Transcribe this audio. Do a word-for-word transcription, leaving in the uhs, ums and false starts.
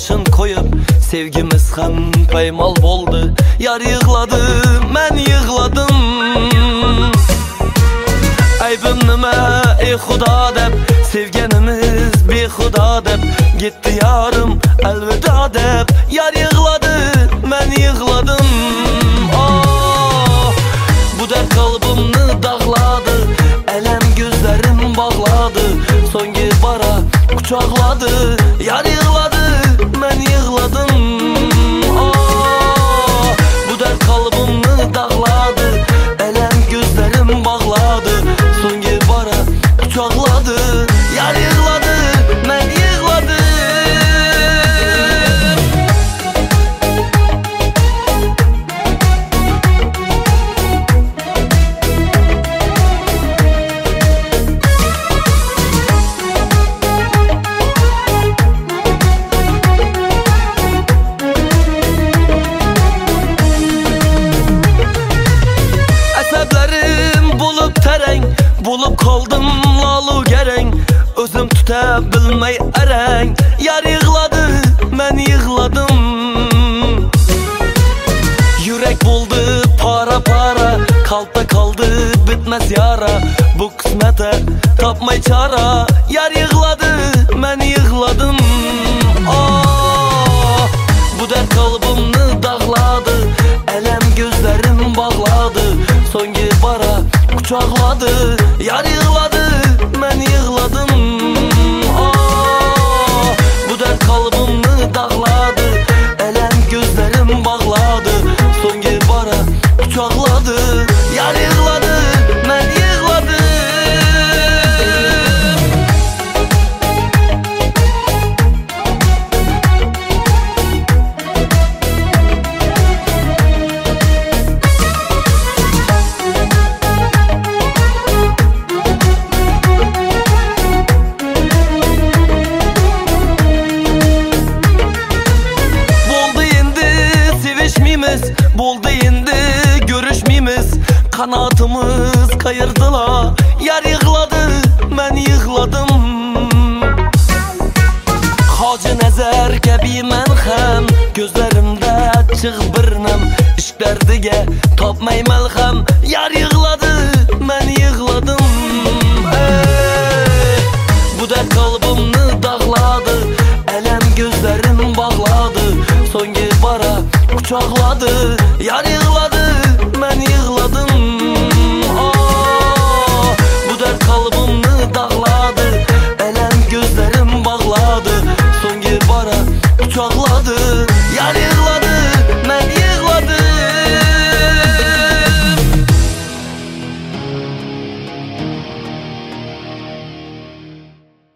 başın koyup sevgimiz hem paymal oldu. Yar yığladı, ben yığladım. Aybim nime ey Xuda deb, sevgenimiz behuda deb, gitti yarım elveda deb. Yar yığladı, ben yığladım. Ah, bu dert kalbimni dağladı, elem gözlerim bağladı, so'nggi bara kuchoqladi. Yar yığladı, ben yığladım. Ah, bu dert kalbimni dağladı, elem gözlerim bağladı, so'nggi bara kuchoqladi. Yar yığladı, ben yığladım. Bulup kaldım lalu gereng, özüm tuta bilmey ereng. Yar yığladı, ben yığladım. Yürek buldu para para, kalpta kaldı bitmez yara. Bu kısmete tapmay çara. Yar yığladı, ben yığladım. Ah, bu dert kalbimni dağladı, elem gözlerim bağladı, so'nggi bara kuchoqladi. Yar yığladı, ben yığladım. Ah, bu dert kalbimni dağladı, elem gözlerim bağladı, so'nggi bara kuchoqladi. Yar yığladı, ben yığladım. Buldu endi görüşmeyimiz, kanatımız kayırdılar. Yar yığladı, ben yığladım. Hacı nazar kabi men ham, gözlerimde çık birnem, ishqlardiga topmay malham. Yar yığladı, ben yığladım. Ey, bu dert kalbimni dağladı, elem gözlerim bağladı, so'nggi bara kuchoqladi. Yar yığladı,